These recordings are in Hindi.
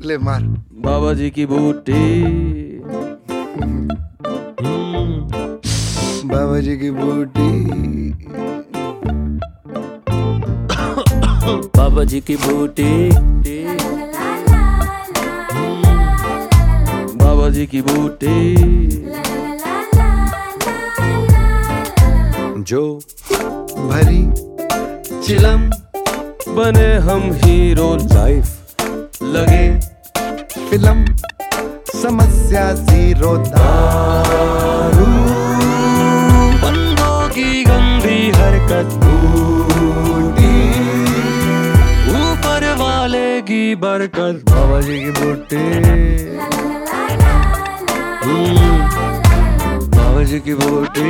ले मार। बाबा जी की बूटी, बाबा जी की बूटी, बाबा जी की बूटी, बाबा जी की बूटी। जो भरी चिलम बने हम हीरो, लाइफ लगे फिल्म, समस्या जीरो, दारू बंदों की गंदी हरकत, ऊपर वाले की बरकत। बाबा जी की बूटी, बाबा जी की बूटी।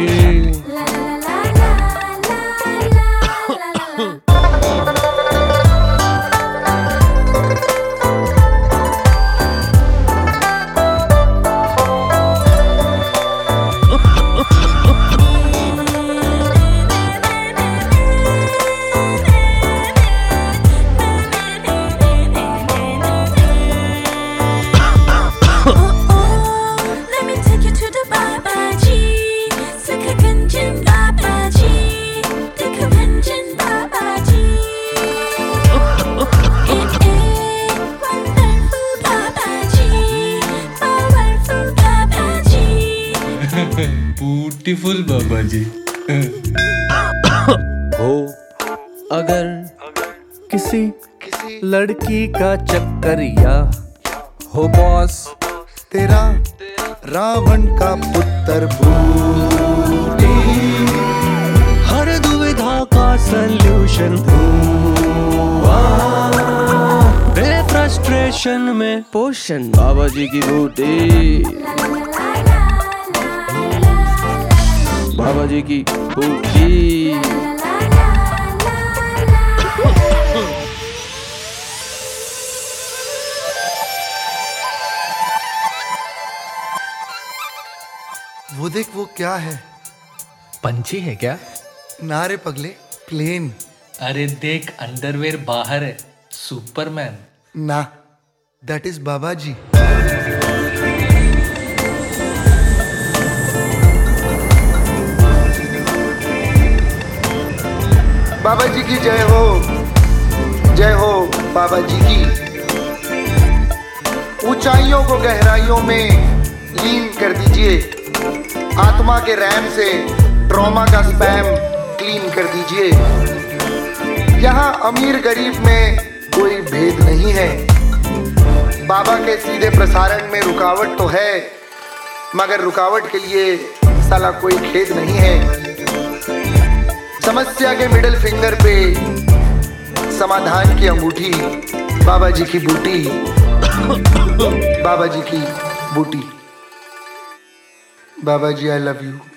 ब्यूटीफुल बाबा जी। हो अगर किसी लड़की का चक्कर या हो बॉस तेरा रावण का पुत्र बूटी, हर दुविधा का सल्यूशन, फ्रस्ट्रेशन में पोषण। बाबा जी की बूटी, बाबा जी की बूटी। वो देख, वो क्या है? पंछी है क्या? ना रे पगले, प्लेन। अरे देख, अंडरवेयर बाहर है, सुपरमैन। ना, दैट इज बाबा जी। बाबा जी की जय हो, जय हो बाबा जी की। ऊंचाइयों को गहराइयों में लीन कर दीजिए, आत्मा के रैम से ट्रॉमा का स्पैम क्लीन कर दीजिए। यहाँ अमीर गरीब में कोई भेद नहीं है। बाबा के सीधे प्रसारण में रुकावट तो है, मगर रुकावट के लिए साला कोई खेद नहीं है। समस्या के मिडिल फिंगर पे समाधान की अंगूठी, बाबा जी की बूटी, बाबा जी की बूटी। बाबा जी आई लव यू।